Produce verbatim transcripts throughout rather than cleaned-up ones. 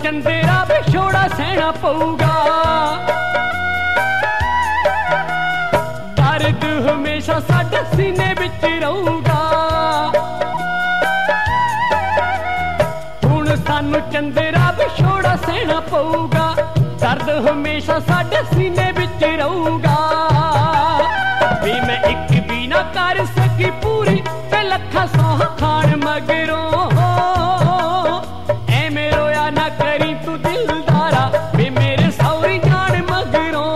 चंदेरा विछोड़ा सहना पऊगा। दर्द हमेशा साडे सीने विच रहूगा। हुण सानू चंदेरा विछोड़ा सहना पऊगा। दर्द हमेशा साडे सीने विच रहूगा। भी मैं एक भी ना कर सकी पूरी ते लखा सौह खान मगरों। ऐवें रोया ना करी तू दिलदारा भी मेरे सौरी जान मगरों।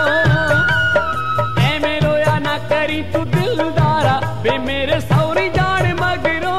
ऐवें रोया ना करी तू दिलदारा भी मेरे सौरी जान मगरों।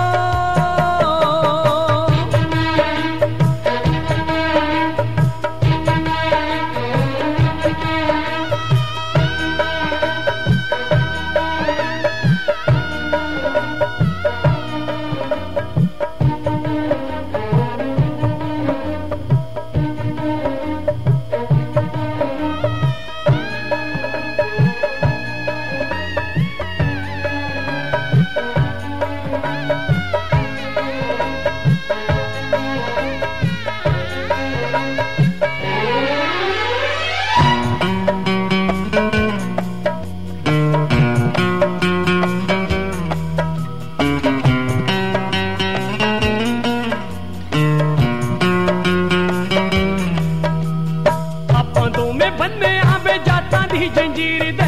जंजीर दे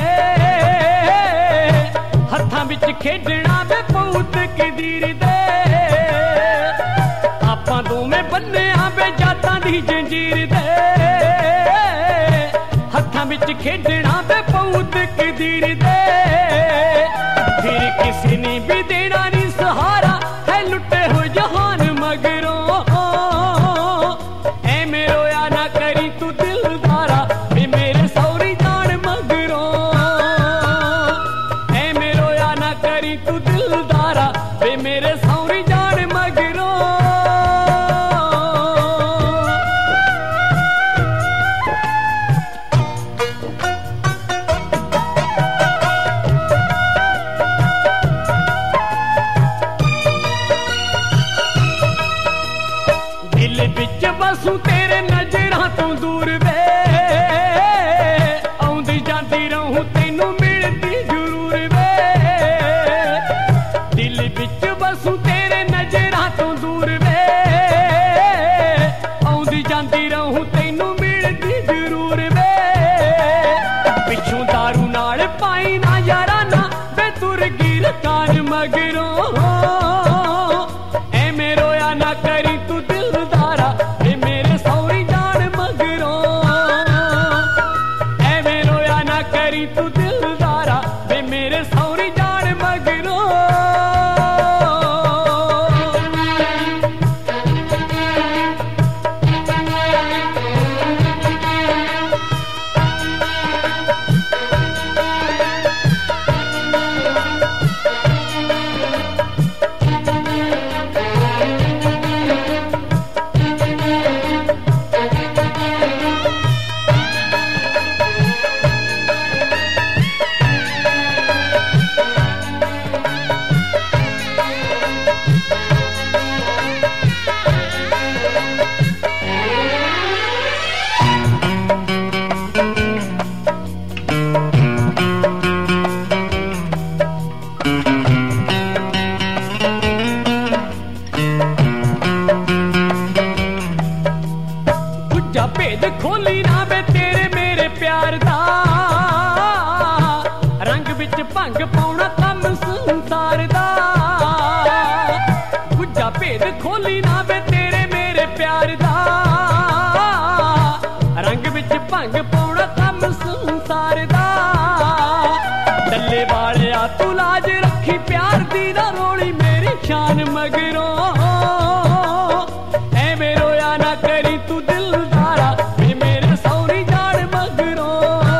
हत्थां विच खेडना वे बहुत कदीर दे। आपां दोवें बन्ने आवे जातां दी जंजीर दे हत्थां विच खेडना वे बहुत कदीर दे। फिर किसी ने भी देना नहीं सहारा है लुटे हो जहान मगरों। ऐवें रोया ना करी तू दिलदारा भी मेरे सौरी तू दिलदारा वे मेरे सौरी जान मगरों। दिल विच बसू तेरे नजरां तू दूर वे। आउंदी जांदी रहूं तैनू मिलदी जरूर वे। दिल विच बसू तेरे नजरां तो दूर वे। आउंदी जांदी रहूं तैनू मिलदी जरूर वे। पिछों दारू नाल पाई ना याराना वे तुर गिर कान मगरों। ऐवें रोया ना करी तू दिलदारा वे मेरे सौरी जान मगरों। ऐवें रोया ना करी तू दिलदारा वे मेरे सौरी जान मगरों। भेद खोली ना वे तेरे मेरे प्यार दा। रंग विच भंग पाउणा कम संसार दा। गुज्जा भेद खोली ना वे तेरे मेरे प्यार दा। रंग विच भंग पाउणा कम संसार दा। डल्ले वालिया तू लाज रखी प्यार दी ना रोली मेरी शान मगरों। ऐवें रोया ना करी तू दिलदारा वे मेरे सौरी जान मगरों।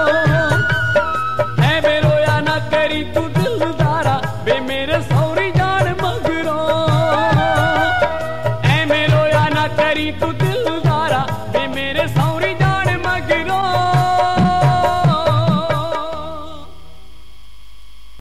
ऐवें रोया ना करी तू दिलदारा वे मेरे सौरी जान मगरों। ऐवें रोया ना करी तू